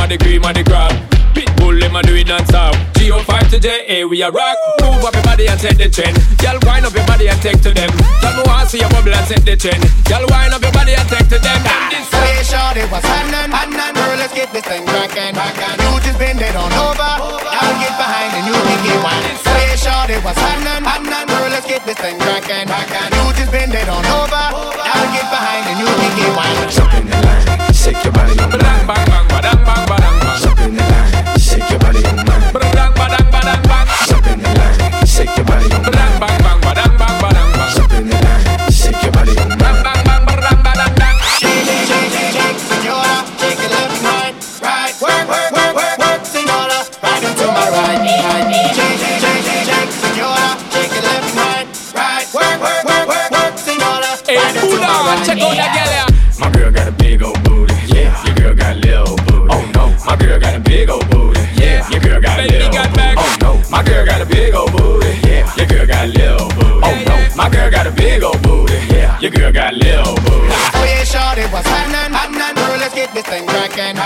the cream of the crop. Pitbull, them a do it non-stop. G05 to JA, we a rock. Move up your body and set the trend. Y'all wind up your body and take to them. Y'all me want see your bubble and set the trend. Y'all wind up your body and take to them. Hey, shorty, what's happening? Girl, let's get this thing crackin'. You just bend it on over. I'll get behind and you can get one. Hey, shorty, what's happening? Girl, let's get this thing crackin'. You just bend it on over. I'll get behind and you can get one. Jump in the line, shake your body on mine. Bang, bang, badang, bang, badang, bang. Jump in the line, shake your body on mine. Badang, badang, badang, bang. Jump in the line, shake your body on Badang, mine. bang, bang, badang, bang, badang, bang. Jump in the line, shake your body on Bang, mine. bang, bang, badang, badang, bang. Shake, senora, shake it left and right. Right, work, senora, right into my right. Shake, senora, shake it left and right. Right, work, senora, Hey, right into Buddha, my right. check out that girl, yeah. My girl got a big old booty. Yeah, your girl got a little booty. Oh no, my girl got a big old booty. Yeah, your girl got a Baby little got booty. back. Oh no, my girl got a big old booty. Yeah, your girl got a little booty. Oh no, my girl got a big old booty. Yeah, your girl got a little booty. Oh yeah, shorty, what's happening? Girl, let's get this thing crackin'.